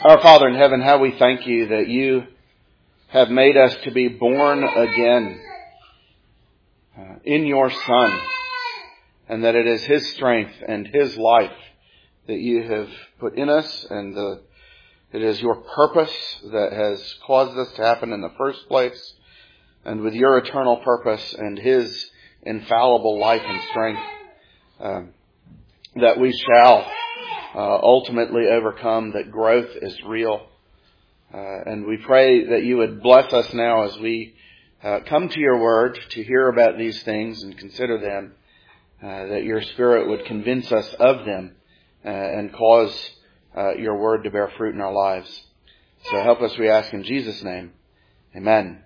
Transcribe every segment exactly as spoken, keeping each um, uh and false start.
Our Father in heaven, how we thank you that you have made us to be born again uh, in your Son, and that it is His strength and His life that you have put in us, and the, it is your purpose that has caused this to happen in the first place, and with your eternal purpose and His infallible life and strength, um, that we shall Uh, ultimately overcome, that growth is real. Uh, and we pray that you would bless us now as we uh, come to your word to hear about these things and consider them, uh, that your Spirit would convince us of them uh, and cause uh, your word to bear fruit in our lives. So help us, we ask in Jesus' name. Amen.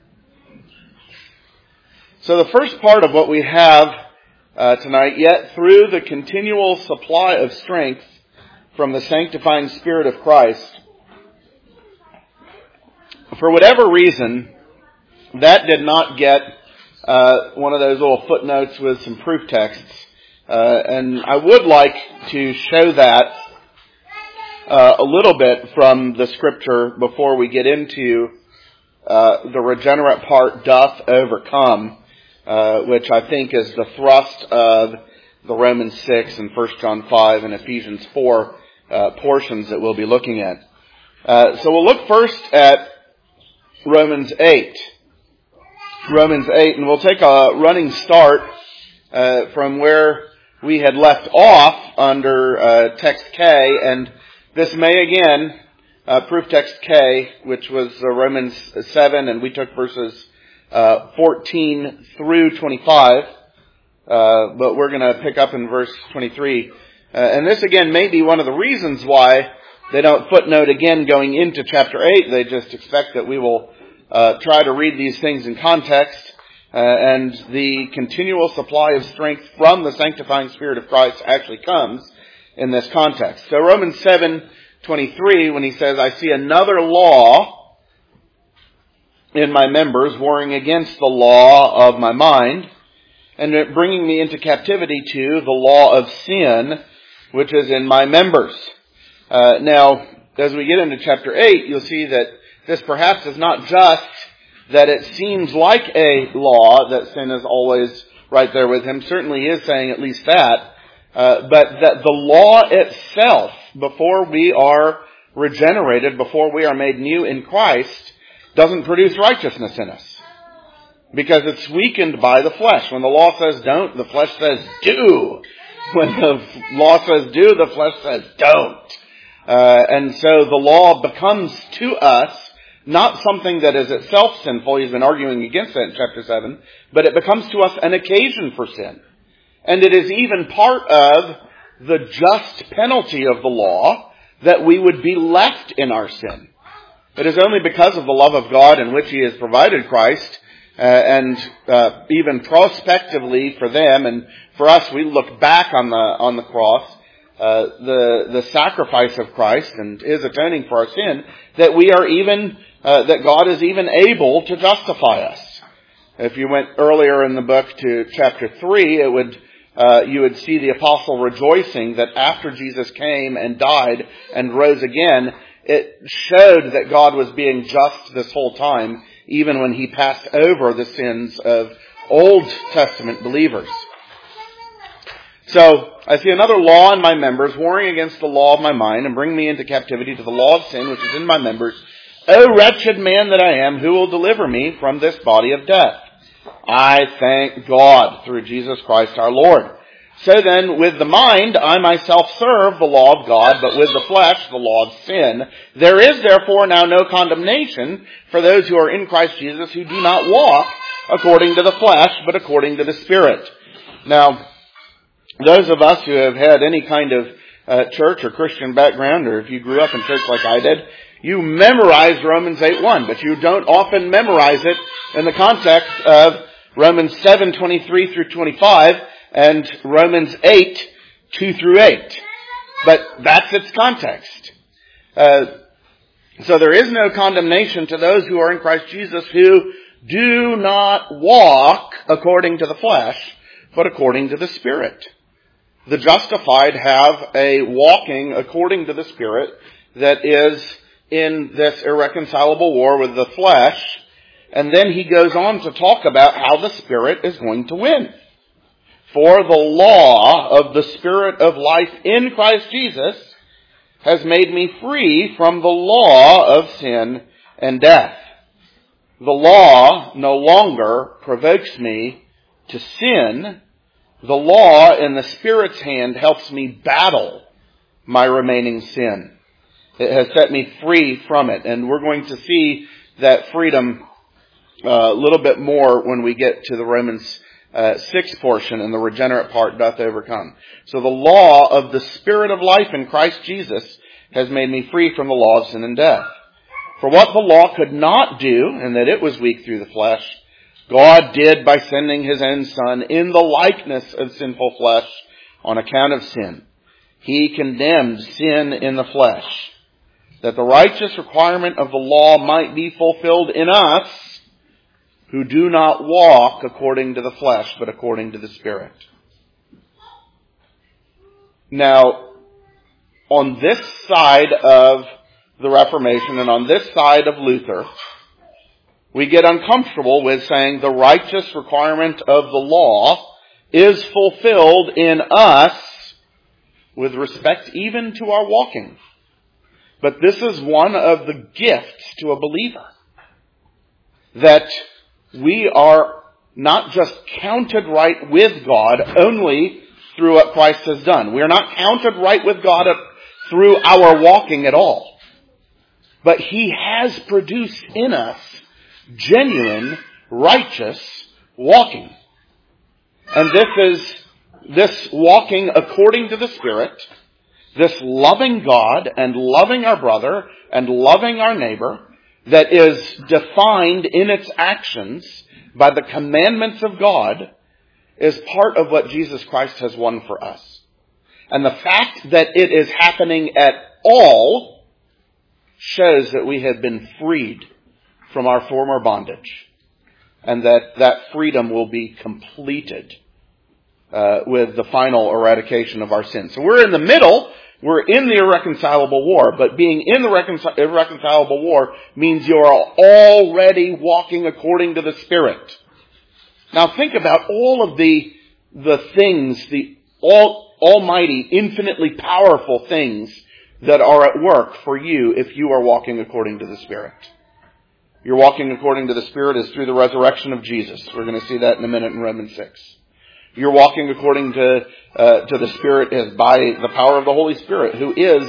So the first part of what we have uh, tonight, yet through the continual supply of strength from the sanctifying Spirit of Christ, for whatever reason, that did not get uh, one of those little footnotes with some proof texts. Uh, and I would like to show that uh, a little bit from the Scripture before we get into uh, the regenerate part, doth overcome, uh, which I think is the thrust of the Romans six and First John five and Ephesians four Uh, portions that we'll be looking at. Uh, so we'll look first at Romans eight. Romans eight, and we'll take a running start uh, from where we had left off under uh, text K, and this may again, uh, proof text K, which was uh, Romans seven, and we took verses uh, fourteen through twenty-five, uh, but we're going to pick up in verse twenty-three. Uh, and this, again, may be one of the reasons why they don't footnote again going into chapter eight. They just expect that we will uh, try to read these things in context. Uh, and the continual supply of strength from the sanctifying Spirit of Christ actually comes in this context. So Romans seven twenty-three, when he says, I see another law in my members, warring against the law of my mind, and bringing me into captivity to the law of sin, which is in my members. Uh, now, as we get into chapter eight, you'll see that this perhaps is not just that it seems like a law, that sin is always right there with him. Certainly he is saying at least that. Uh, but that the law itself, before we are regenerated, before we are made new in Christ, doesn't produce righteousness in us. Because it's weakened by the flesh. When the law says don't, the flesh says do. When the law says do, the flesh says don't. Uh, and so the law becomes to us not something that is itself sinful. He's been arguing against that in chapter seven. But it becomes to us an occasion for sin. And it is even part of the just penalty of the law that we would be left in our sin. It is only because of the love of God in which He has provided Christ, Uh, and uh, even prospectively for them, and for us, we look back on the on the cross, uh, the the sacrifice of Christ and His atoning for our sin, that we are even uh, that God is even able to justify us. If you went earlier in the book to chapter three, it would uh, you would see the apostle rejoicing that after Jesus came and died and rose again, it showed that God was being just this whole time, even when He passed over the sins of Old Testament believers. So, I see another law in my members, warring against the law of my mind, and bring me into captivity to the law of sin, which is in my members. O wretched man that I am, who will deliver me from this body of death? I thank God through Jesus Christ our Lord. So then, with the mind, I myself serve the law of God, but with the flesh, the law of sin. There is therefore now no condemnation for those who are in Christ Jesus, who do not walk according to the flesh, but according to the Spirit. Now, those of us who have had any kind of uh, church or Christian background, or if you grew up in church like I did, you memorize Romans eight one, but you don't often memorize it in the context of Romans seven twenty-three through twenty-five, and Romans eight, two through eight. But that's its context. Uh, so there is no condemnation to those who are in Christ Jesus, who do not walk according to the flesh, but according to the Spirit. The justified have a walking according to the Spirit that is in this irreconcilable war with the flesh. And then he goes on to talk about how the Spirit is going to win. For the law of the Spirit of life in Christ Jesus has made me free from the law of sin and death. The law no longer provokes me to sin. The law in the Spirit's hand helps me battle my remaining sin. It has set me free from it. And we're going to see that freedom uh, a little bit more when we get to the Romans uh, six portion, and the regenerate part doth overcome. So the law of the Spirit of life in Christ Jesus has made me free from the law of sin and death. For what the law could not do, and that it was weak through the flesh, God did by sending his own Son in the likeness of sinful flesh on account of sin. He condemned sin in the flesh, that the righteous requirement of the law might be fulfilled in us, who do not walk according to the flesh, but according to the Spirit. Now, on this side of the Reformation and on this side of Luther, we get uncomfortable with saying the righteous requirement of the law is fulfilled in us with respect even to our walking. But this is one of the gifts to a believer, that we are not just counted right with God only through what Christ has done. We are not counted right with God through our walking at all. But he has produced in us genuine, righteous walking. And this is this walking according to the Spirit, this loving God and loving our brother and loving our neighbor, that is defined in its actions by the commandments of God, is part of what Jesus Christ has won for us. And the fact that it is happening at all shows that we have been freed from our former bondage, and that that freedom will be completed uh, with the final eradication of our sins. So we're in the middle. We're in the irreconcilable war, but being in the reconcil- irreconcilable war means you are already walking according to the Spirit. Now think about all of the the things, the all almighty, infinitely powerful things that are at work for you if you are walking according to the Spirit. You're walking according to the Spirit is through the resurrection of Jesus. We're going to see that in a minute in Romans six. You're walking according to uh, to the Spirit is by the power of the Holy Spirit, who is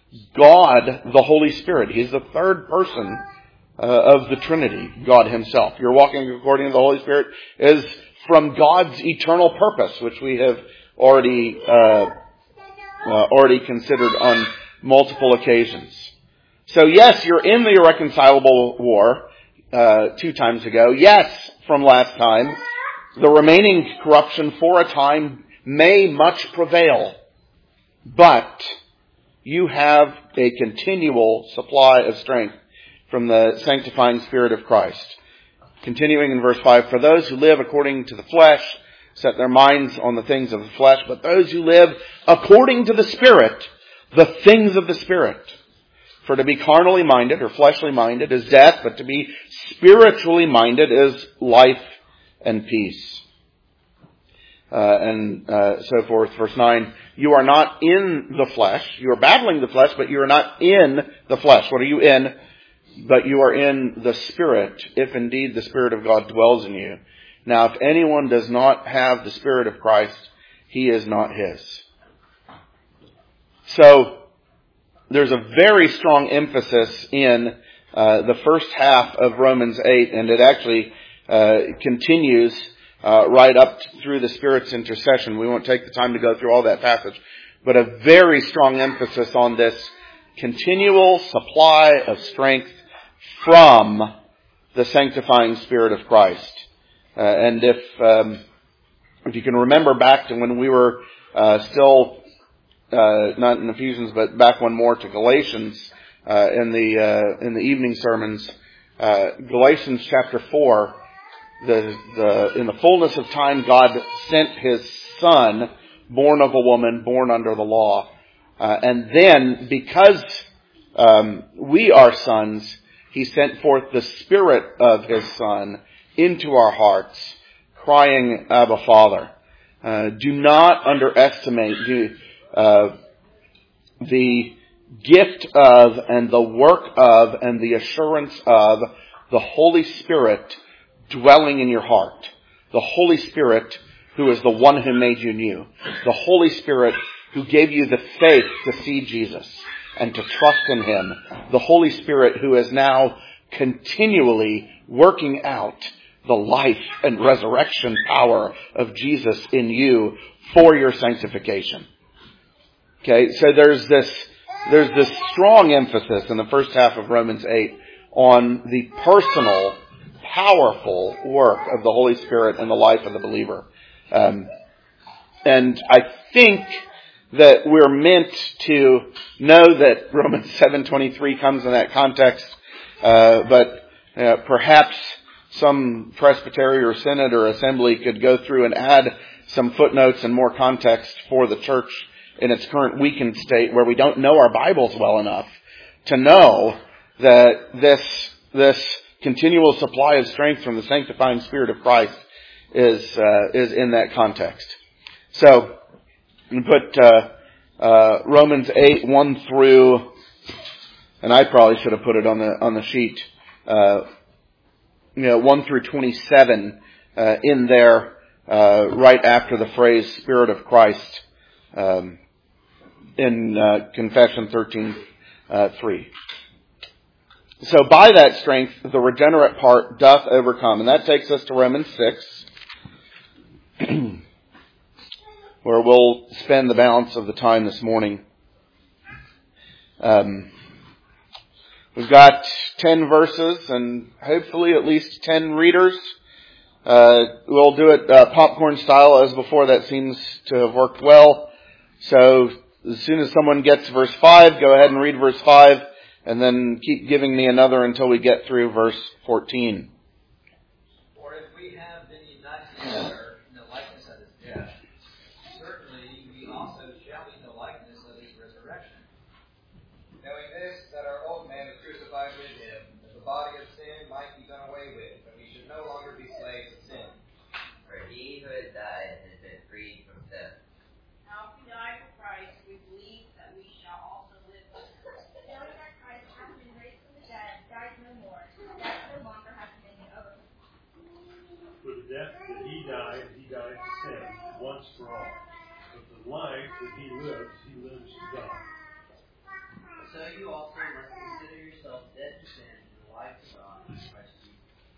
God, the Holy Spirit. He's the third person uh, of the Trinity, God himself. You're walking according to the Holy Spirit is from God's eternal purpose, which we have already uh, uh, already considered on multiple occasions. So yes, you're in the irreconcilable war uh, two times ago. Yes, from last time. The remaining corruption for a time may much prevail, but you have a continual supply of strength from the sanctifying Spirit of Christ. Continuing in verse five, for those who live according to the flesh set their minds on the things of the flesh, but those who live according to the Spirit, the things of the Spirit. For to be carnally minded or fleshly minded is death, but to be spiritually minded is life and peace. Uh, and uh, so forth. Verse nine, you are not in the flesh. You are battling the flesh, but you are not in the flesh. What are you in? But you are in the Spirit, if indeed the Spirit of God dwells in you. Now, if anyone does not have the Spirit of Christ, he is not his. So, there's a very strong emphasis in uh, the first half of Romans eight, and it actually uh, continues uh, right up through the Spirit's intercession. We won't take the time to go through all that passage, but a very strong emphasis on this continual supply of strength from the sanctifying Spirit of Christ. Uh, and if um, if you can remember back to when we were uh, still Uh, not in Ephesians, but back one more to Galatians, uh, in the, uh, in the evening sermons, uh, Galatians chapter four, the, the, in the fullness of time, God sent his Son, born of a woman, born under the law. Uh, and then, because um, we are sons, he sent forth the Spirit of his Son into our hearts, crying, Abba, Father. Uh, do not underestimate do, uh, the gift of and the work of and the assurance of the Holy Spirit dwelling in your heart. The Holy Spirit who is the one who made you new. The Holy Spirit who gave you the faith to see Jesus and to trust in him. The Holy Spirit who is now continually working out the life and resurrection power of Jesus in you for your sanctification. Okay, so there's this, there's this strong emphasis in the first half of Romans eight on the personal, powerful work of the Holy Spirit in the life of the believer. Um, and I think that we're meant to know that Romans seven twenty-three comes in that context, uh, but uh, perhaps some presbytery or synod or assembly could go through and add some footnotes and more context for the church in its current weakened state where we don't know our Bibles well enough to know that this, this continual supply of strength from the sanctifying Spirit of Christ is, uh, is in that context. So, we put, uh, uh, Romans eight, one through, and I probably should have put it on the, on the sheet, uh, you know, one through twenty-seven, uh, in there, uh, right after the phrase Spirit of Christ, um, in, uh, Confession thirteen, uh, three. So by that strength, the regenerate part doth overcome. And that takes us to Romans six, where we'll spend the balance of the time this morning. Um, we've got ten verses and hopefully at least ten readers. Uh, we'll do it uh, popcorn style as before. That seems to have worked well. So as soon as someone gets verse five, go ahead and read verse five. And then keep giving me another until we get through verse fourteen. For if we have been united together in the likeness of his death, certainly we also shall be in the likeness of his resurrection. Knowing this, that our old man was crucified with him, that the body of sin might be done away with, that we should no longer be slaves of sin. For he who has died has been freed from death. Now if we die for Christ, we believe that we shall also live with him. Knowing that Christ, having been raised from the dead, died no more, death no longer has dominion over him. For the death that he died, he died to sin, once for all. But the life that he lives, he lives to God. So you also must consider yourselves dead to sin and alive to God in Christ Jesus.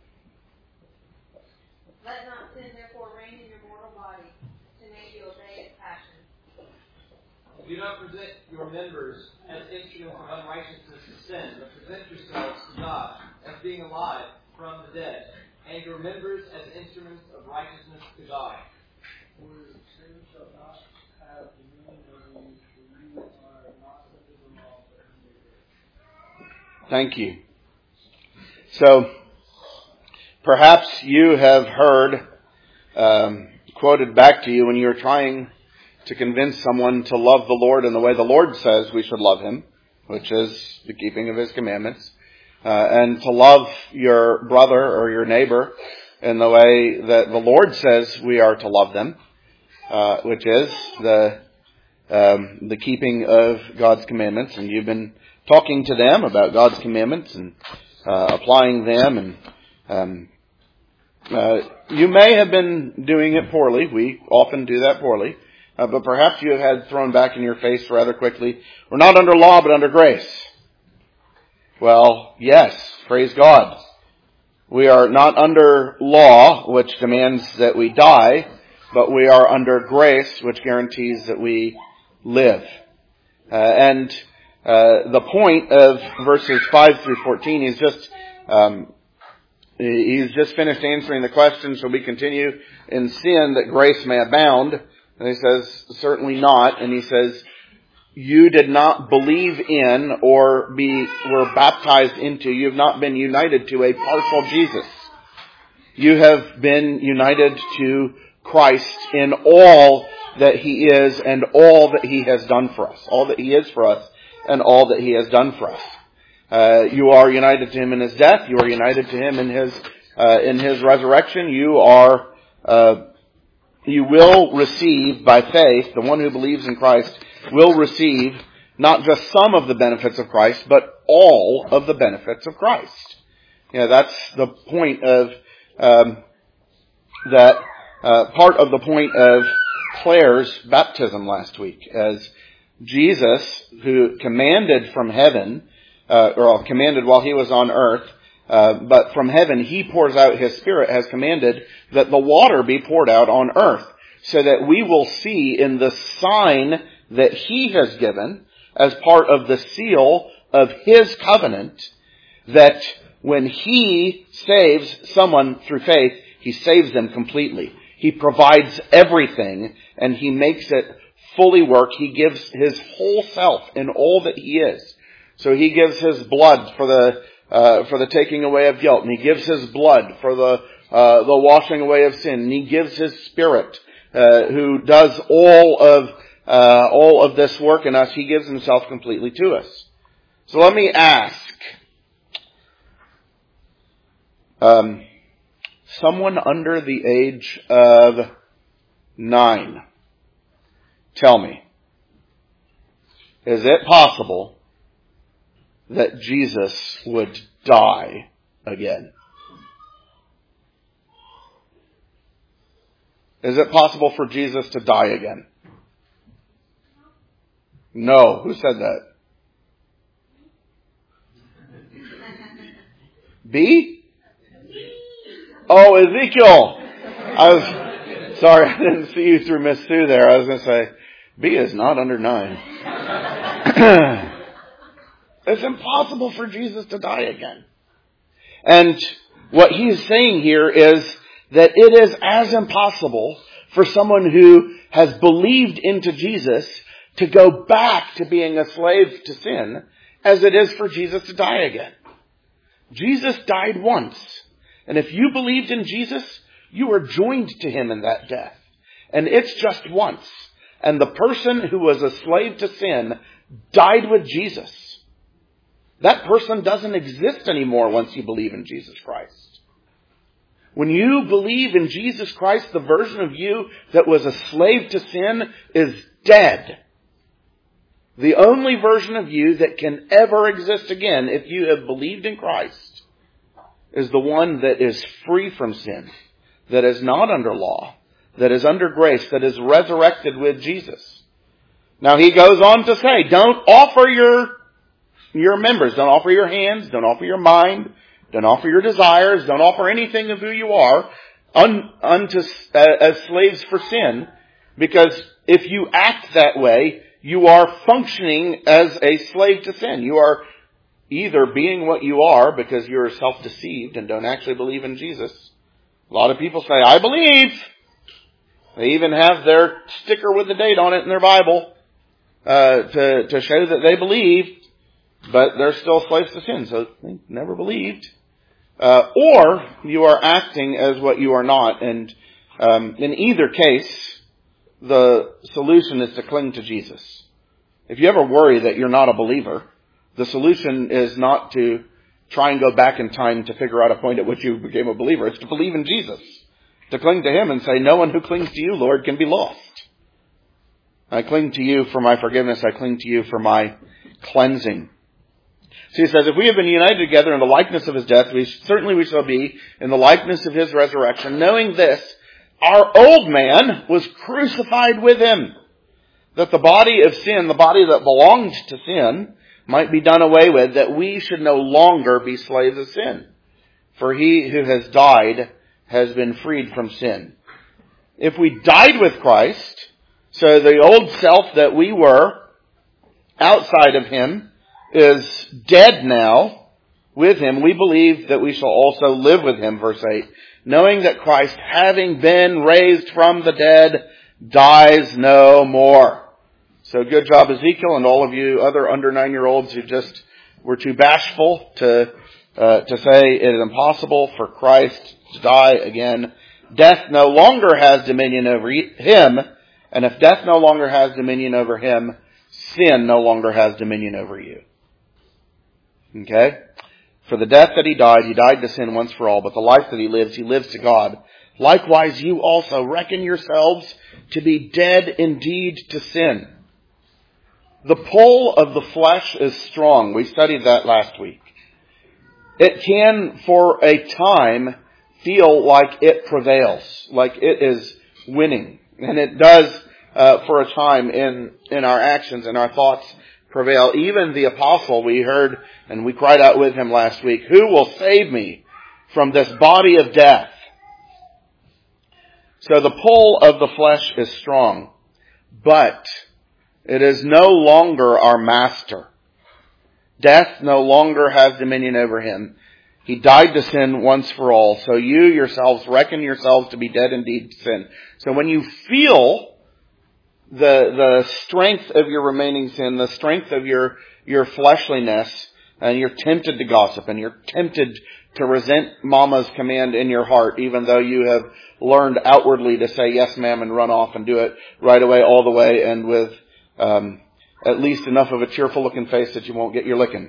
Let not sin therefore reign in your mortal body, to make you obey its passions. Do not present your members as instruments of unrighteousness to sin, but present yourselves to God as being alive from the dead, and your members as instruments of righteousness to God. For sin shall not have dominion over you, for you are not under the law, but under grace. Thank you. So, perhaps you have heard um, quoted back to you when you're trying to convince someone to love the Lord in the way the Lord says we should love him, which is the keeping of his commandments, uh, and to love your brother or your neighbor in the way that the Lord says we are to love them, uh, which is the um, the keeping of God's commandments. And you've been talking to them about God's commandments and uh, applying them, and um, uh, you may have been doing it poorly. We often do that poorly. Uh, but perhaps you have had thrown back in your face rather quickly, we're not under law, but under grace. Well, yes, praise God. We are not under law, which demands that we die, but we are under grace, which guarantees that we live. Uh, and uh, the point of verses five through fourteen is just, um, he's just finished answering the question, shall we continue in sin that grace may abound? And he says, certainly not. And he says, you did not believe in or be were baptized into, you have not been united to a partial Jesus. You have been united to Christ in all that he is and all that he has done for us. All that he is for us and all that he has done for us. Uh, you are united to him in his death. You are united to him in his uh, in his resurrection. You are uh, you will receive by faith. The one who believes in Christ will receive not just some of the benefits of Christ, but all of the benefits of Christ. You know, that's the point of um, that uh, part of the point of Claire's baptism last week, as Jesus, who commanded from heaven, uh, or commanded while he was on earth, uh, but from heaven he pours out his Spirit, has commanded that the water be poured out on earth, so that we will see in the sign that he has given as part of the seal of his covenant, that when he saves someone through faith, he saves them completely. He provides everything, and he makes it fully work. He gives his whole self in all that he is. So he gives his blood for the uh, for the taking away of guilt, and he gives his blood for the uh, the washing away of sin, and he gives his Spirit, uh, who does all of uh, all of this work in us. He gives himself completely to us. So let me ask, um, someone under the age of nine, tell me, is it possible that Jesus would die again? Is it possible for Jesus to die again? No. Who said that? B? Oh, Ezekiel. I was sorry, I didn't see you through Miss Sue there. I was going to say, B is not under nine. It's impossible for Jesus to die again. And what he's saying here is that it is as impossible for someone who has believed into Jesus to go back to being a slave to sin as it is for Jesus to die again. Jesus died once. And if you believed in Jesus, you were joined to him in that death. And it's just once. And the person who was a slave to sin died with Jesus. That person doesn't exist anymore once you believe in Jesus Christ. When you believe in Jesus Christ, the version of you that was a slave to sin is dead. The only version of you that can ever exist again, if you have believed in Christ, is the one that is free from sin, that is not under law, that is under grace, that is resurrected with Jesus. Now he goes on to say, don't offer your, your members, don't offer your hands, don't offer your mind, don't offer your desires, don't offer anything of who you are un, unto, uh, as slaves for sin, because if you act that way, you are functioning as a slave to sin. You are either being what you are because you're self-deceived and don't actually believe in Jesus. A lot of people say, I believe. They even have their sticker with the date on it in their Bible uh, to, to show that they believe, but they're still slaves to sin, so they never believed. Uh, or you are acting as what you are not, and um, in either case, the solution is to cling to Jesus. If you ever worry that you're not a believer, the solution is not to try and go back in time to figure out a point at which you became a believer. It's to believe in Jesus. To cling to him and say, no one who clings to you, Lord, can be lost. I cling to you for my forgiveness. I cling to you for my cleansing. So he says, if we have been united together in the likeness of his death, we certainly we shall be in the likeness of his resurrection, knowing this, our old man was crucified with him, that the body of sin, the body that belonged to sin, might be done away with, that we should no longer be slaves of sin. For he who has died has been freed from sin. If we died with Christ, so the old self that we were outside of him is dead now with him, we believe that we shall also live with him, verse eight, knowing that Christ, having been raised from the dead, dies no more. So good job, Ezekiel, and all of you other under nine-year-olds who just were too bashful to uh, to say it is impossible for Christ to die again. Death no longer has dominion over him, and if death no longer has dominion over him, sin no longer has dominion over you. Okay? For the death that he died, he died to sin once for all, but the life that he lives, he lives to God. Likewise, you also reckon yourselves to be dead indeed to sin. The pull of the flesh is strong. We studied that last week. It can, for a time, feel like it prevails, like it is winning. And it does, uh, for a time in, in our actions and our thoughts prevail. Even the apostle we heard, and we cried out with him last week, who will save me from this body of death? So the pull of the flesh is strong, but it is no longer our master. Death no longer has dominion over him. He died to sin once for all. So you yourselves reckon yourselves to be dead indeed to sin. So when you feel the the strength of your remaining sin, the strength of your, your fleshliness, and you're tempted to gossip, and you're tempted to resent mama's command in your heart, even though you have learned outwardly to say yes ma'am and run off and do it right away, all the way, and with um, at least enough of a cheerful looking face that you won't get your licking.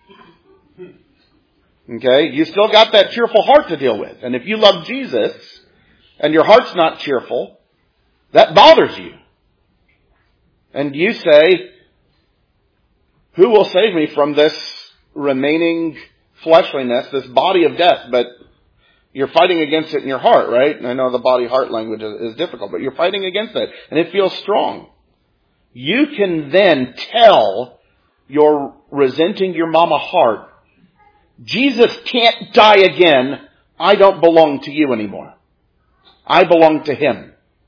Okay? You still got that cheerful heart to deal with. And if you love Jesus and your heart's not cheerful, that bothers you. And you say, who will save me from this remaining fleshliness, this body of death? But you're fighting against it in your heart, right? And I know the body-heart language is, is difficult, but you're fighting against it. And it feels strong. You can then tell your resenting your mama heart, Jesus can't die again. I don't belong to you anymore. I belong to him.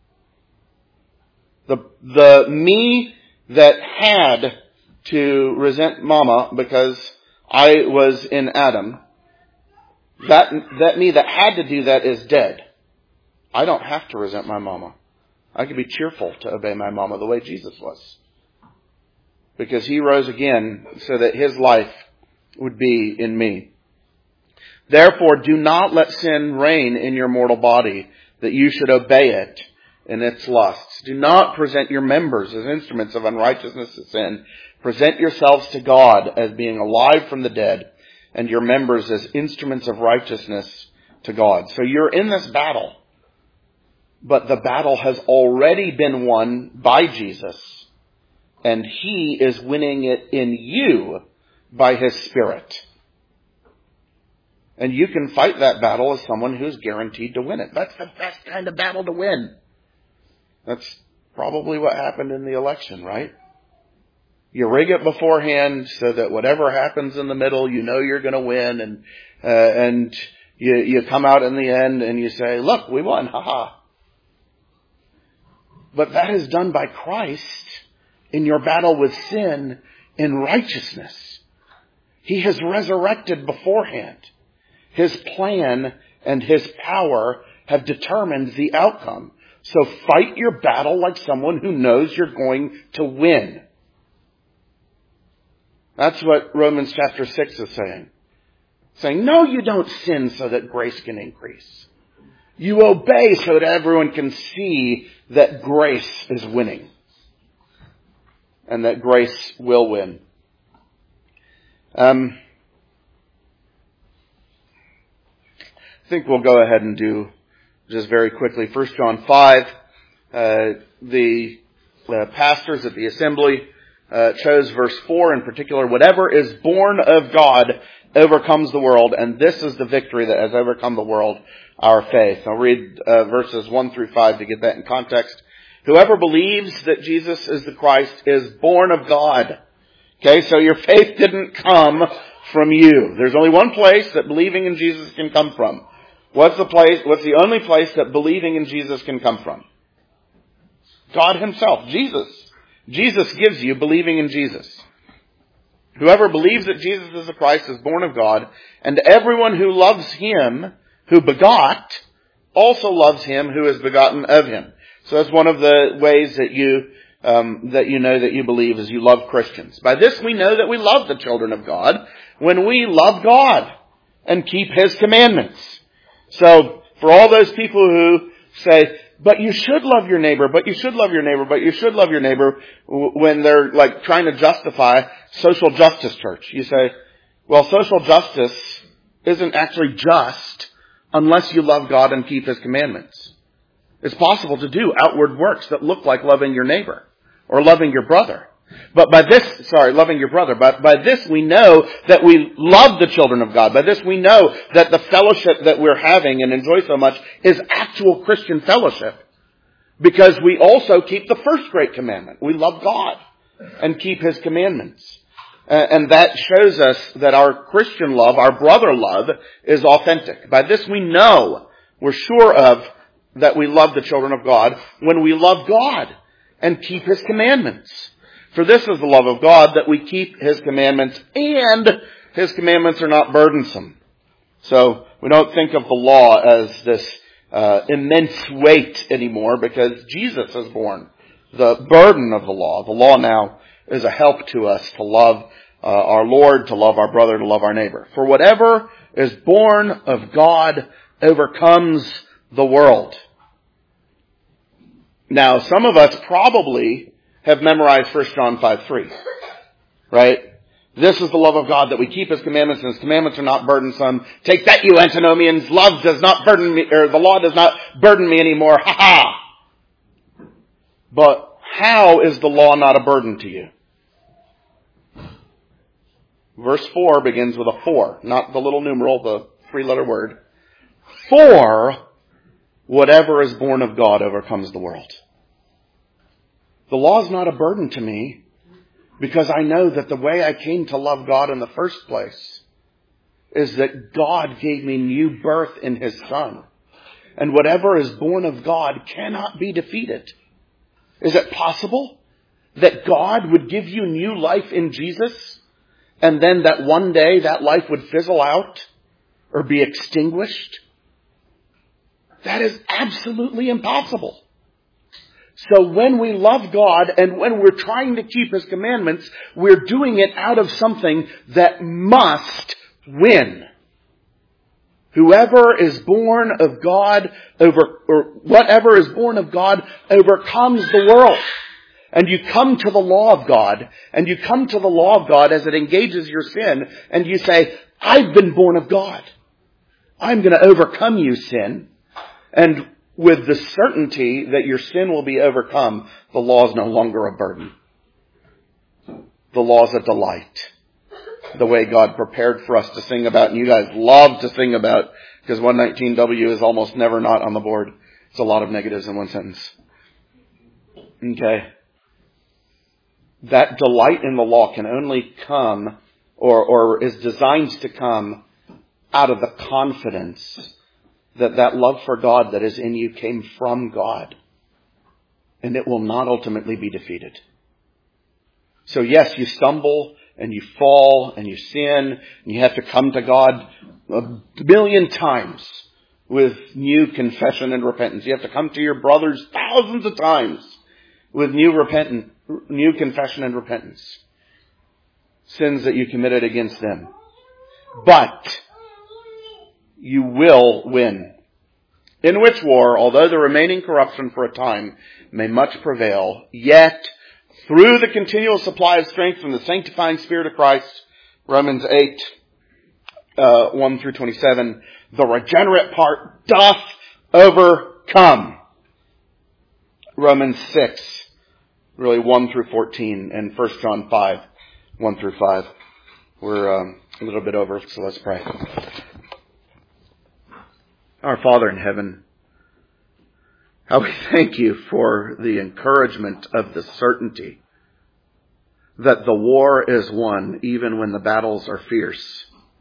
The, the me that had to resent mama because I was in Adam, that, that me that had to do that is dead. I don't have to resent my mama. I can be cheerful to obey my mama the way Jesus was. Because he rose again so that his life would be in me. Therefore, do not let sin reign in your mortal body, that you should obey it in its lusts. Do not present your members as instruments of unrighteousness to sin. Present yourselves to God as being alive from the dead, and your members as instruments of righteousness to God. So you're in this battle. But the battle has already been won by Jesus. And he is winning it in you by his Spirit. And you can fight that battle as someone who's guaranteed to win it. That's the best kind of battle to win. That's probably what happened in the election, right? You rig it beforehand so that whatever happens in the middle, you know you're going to win. And uh, and you, you come out in the end and you say, look, we won, haha. But that is done by Christ in your battle with sin in righteousness. He has resurrected beforehand. His plan and his power have determined the outcome. So fight your battle like someone who knows you're going to win. That's what Romans chapter six is saying. Saying, no, you don't sin so that grace can increase. You obey so that everyone can see that grace is winning. And that grace will win. Um, I think we'll go ahead and do just very quickly. First John five, uh, the uh, pastors at the assembly uh, chose verse four in particular. Whatever is born of God overcomes the world, and this is the victory that has overcome the world, our faith. I'll read uh, verses one through five to get that in context. Whoever believes that Jesus is the Christ is born of God. Okay, so your faith didn't come from you. There's only one place that believing in Jesus can come from. What's the place, what's the only place that believing in Jesus can come from? God himself, Jesus. Jesus gives you believing in Jesus. Whoever believes that Jesus is the Christ is born of God, and everyone who loves him, who begot, also loves him who is begotten of him. So that's one of the ways that you um, that you know that you believe is you love Christians. By this we know that we love the children of God when we love God and keep his commandments. So for all those people who say, but you should love your neighbor, but you should love your neighbor, but you should love your neighbor when they're like trying to justify social justice church. You say, well, social justice isn't actually just unless you love God and keep His commandments. It's possible to do outward works that look like loving your neighbor or loving your brother. But by this, sorry, loving your brother, but by this we know that we love the children of God. By this we know that the fellowship that we're having and enjoy so much is actual Christian fellowship. Because we also keep the first great commandment. We love God and keep His commandments. And that shows us that our Christian love, our brother love, is authentic. By this we know, we're sure of, that we love the children of God when we love God and keep His commandments. For this is the love of God, that we keep His commandments, and His commandments are not burdensome. So we don't think of the law as this uh, immense weight anymore, because Jesus has borne the burden of the law. The law now is a help to us to love uh, our Lord, to love our brother, to love our neighbor. For whatever is born of God overcomes the world. Now, some of us probably have memorized First John five three, right? This is the love of God, that we keep His commandments, and His commandments are not burdensome. Take that, you antinomians. Love does not burden me, or the law does not burden me anymore. Ha ha! But how is the law not a burden to you? Verse four begins with a four, not the little numeral, the three-letter word. For whatever is born of God overcomes the world. The law is not a burden to me, because I know that the way I came to love God in the first place is that God gave me new birth in His Son. And whatever is born of God cannot be defeated. Is it possible that God would give you new life in Jesus, and then that one day that life would fizzle out or be extinguished? That is absolutely impossible. So when we love God and when we're trying to keep His commandments, we're doing it out of something that must win. Whoever is born of God over, or whatever is born of God overcomes the world. And you come to the law of God, and you come to the law of God as it engages your sin, and you say, I've been born of God. I'm going to overcome you, sin. And with the certainty that your sin will be overcome, the law is no longer a burden. The law is a delight. The way God prepared for us to sing about, and you guys love to sing about, because one nineteen W is almost never not on the board. It's a lot of negatives in one sentence. Okay. That delight in the law can only come, or, or is designed to come, out of the confidence that that love for God that is in you came from God. And it will not ultimately be defeated. So yes, you stumble and you fall and you sin and you have to come to God a million times with new confession and repentance. You have to come to your brothers thousands of times with new repentant, new confession and repentance. Sins that you committed against them. But you will win. In which war, although the remaining corruption for a time may much prevail, yet through the continual supply of strength from the sanctifying Spirit of Christ, Romans eight, uh, one through twenty-seven, the regenerate part doth overcome. Romans six, really one through fourteen, and First John five, one through five. We're um, a little bit over, so let's pray. Our Father in heaven, how we thank you for the encouragement of the certainty that the war is won even when the battles are fierce.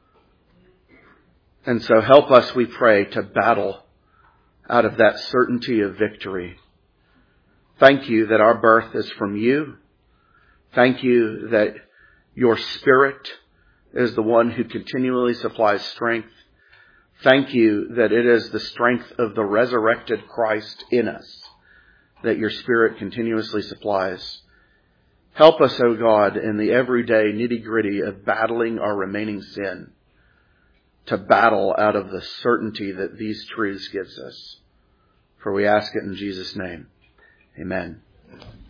And so help us, we pray, to battle out of that certainty of victory. Thank you that our birth is from you. Thank you that your Spirit is the one who continually supplies strength. Thank you that it is the strength of the resurrected Christ in us that your Spirit continuously supplies. Help us, O God, in the everyday nitty-gritty of battling our remaining sin, to battle out of the certainty that these truths gives us. For we ask it in Jesus' name. Amen.